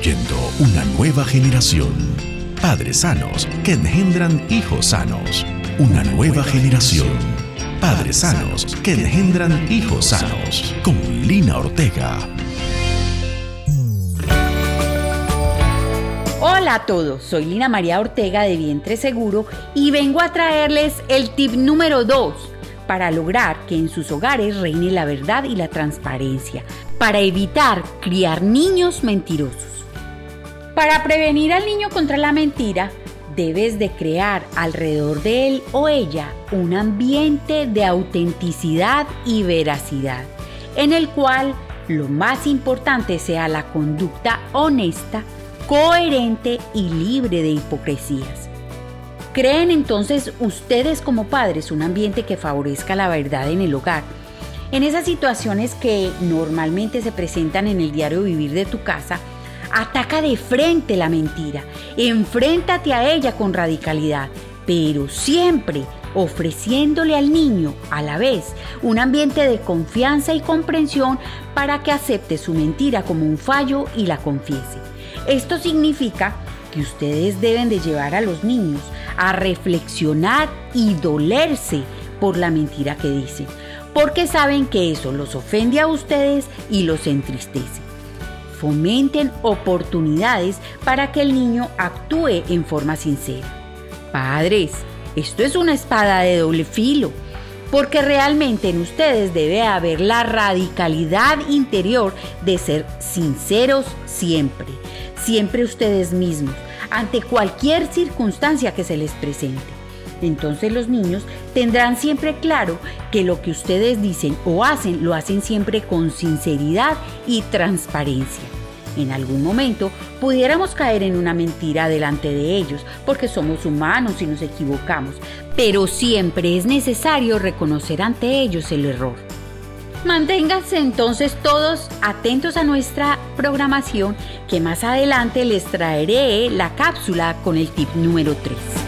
construyendo una nueva generación. Padres sanos que engendran hijos sanos. Una nueva generación. Padres sanos que engendran hijos sanos. Con Lina Ortega. Hola a todos, soy Lina María Ortega de Vientre Seguro y vengo a traerles el tip número 2 para lograr que en sus hogares reine la verdad y la transparencia, para evitar criar niños mentirosos. Para prevenir al niño contra la mentira, debes de crear alrededor de él o ella un ambiente de autenticidad y veracidad, en el cual lo más importante sea la conducta honesta, coherente y libre de hipocresías. Creen entonces ustedes como padres un ambiente que favorezca la verdad en el hogar. En esas situaciones que normalmente se presentan en el diario vivir de tu casa, ataca de frente la mentira, enfréntate a ella con radicalidad, pero siempre ofreciéndole al niño a la vez un ambiente de confianza y comprensión para que acepte su mentira como un fallo y la confiese. Esto significa que ustedes deben de llevar a los niños a reflexionar y dolerse por la mentira que dicen, porque saben que eso los ofende a ustedes y los entristece. Fomenten oportunidades para que el niño actúe en forma sincera. Padres, esto es una espada de doble filo, porque realmente en ustedes debe haber la radicalidad interior de ser sinceros siempre ustedes mismos, ante cualquier circunstancia que se les presente. Entonces los niños tendrán siempre claro que lo que ustedes dicen o hacen, lo hacen siempre con sinceridad y transparencia. En algún momento pudiéramos caer en una mentira delante de ellos, porque somos humanos y nos equivocamos, pero siempre es necesario reconocer ante ellos el error. Manténganse entonces todos atentos a nuestra programación, que más adelante les traeré la cápsula con el tip número 3.